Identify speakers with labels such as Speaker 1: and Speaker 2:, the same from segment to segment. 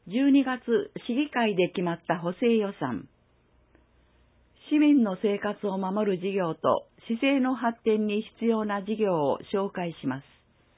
Speaker 1: 12月市議会で決まった補正予算。市民の生活を守る事業と市政の発展に必要な事業を紹介します。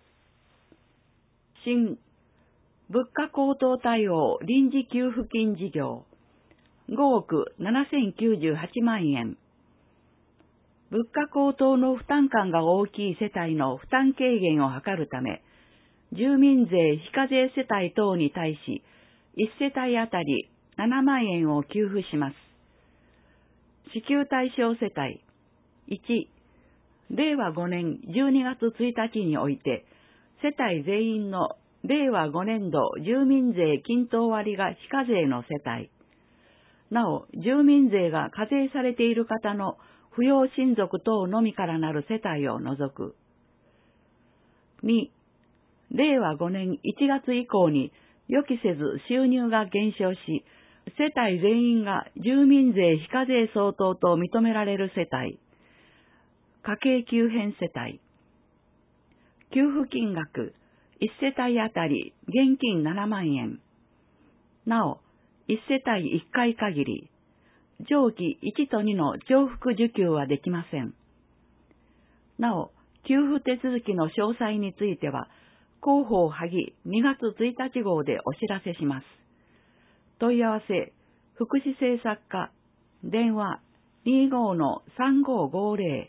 Speaker 1: 新物価高騰対応臨時給付金事業5億7098万円。物価高騰の負担感が大きい世帯の負担軽減を図るため、住民税非課税世帯等に対し、1世帯あたり7万円を給付します。支給対象世帯1、令和5年12月1日において、世帯全員の令和5年度住民税均等割が非課税の世帯。なお、住民税が課税されている方の扶養親族等のみからなる世帯を除く。2、令和5年1月以降に予期せず収入が減少し、世帯全員が住民税非課税相当と認められる世帯。家計急変世帯。給付金額1世帯あたり現金7万円。なお、1世帯1回限り、上記1と2の重複受給はできません。なお、給付手続きの詳細については、広報萩2月1日号でお知らせします。問い合わせ、福祉政策課、電話25-3550。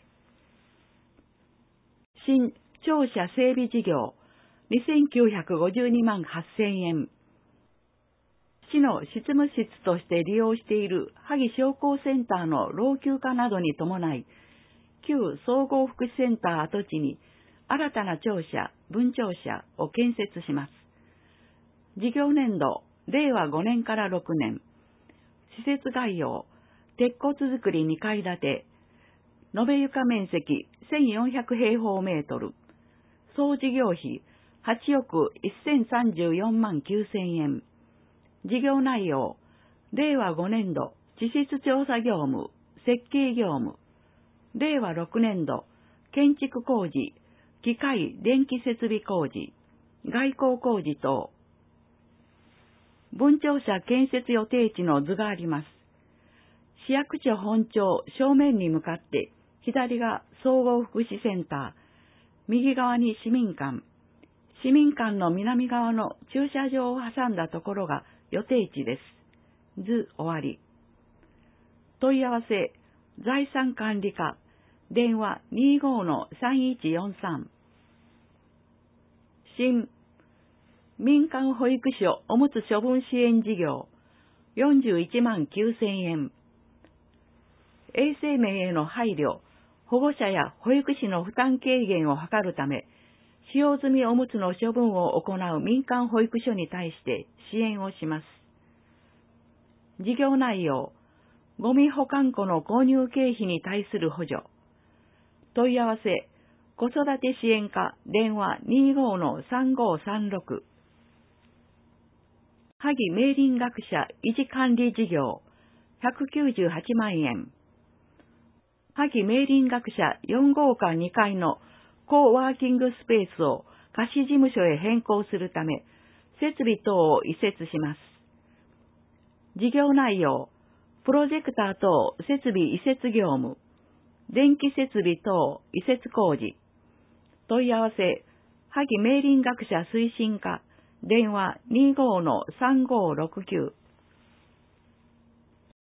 Speaker 1: 新庁舎整備事業、2952万8000円。市の執務室として利用している萩商工センターの老朽化などに伴い、旧総合福祉センター跡地に新たな庁舎、分庁舎を建設します。事業年度、令和5年から6年。施設概要、鉄骨造り2階建て、延べ床面積1400平方メートル、総事業費8億1034万9000円。事業内容、令和5年度、地質調査業務、設計業務、令和6年度、建築工事、機械電気設備工事、外構工事等。分庁舎建設予定地の図があります。市役所本庁正面に向かって、左が総合福祉センター、右側に市民館、市民館の南側の駐車場を挟んだところが予定地です。図終わり。問い合わせ、財産管理課、電話25-3143。新、民間保育所おむつ処分支援事業、41万9000円。衛生面への配慮、保護者や保育士の負担軽減を図るため、使用済みおむつの処分を行う民間保育所に対して支援をします。事業内容、ゴミ保管庫の購入経費に対する補助。問い合わせ、子育て支援課、電話25-3536。萩明林学者維持管理事業、198万円。萩明林学者4号館2階のコーワーキングスペースを貸し事務所へ変更するため、設備等を移設します。事業内容、プロジェクター等設備移設業務、電気設備等移設工事。問い合わせ、萩明林学者推進課、電話25-3569。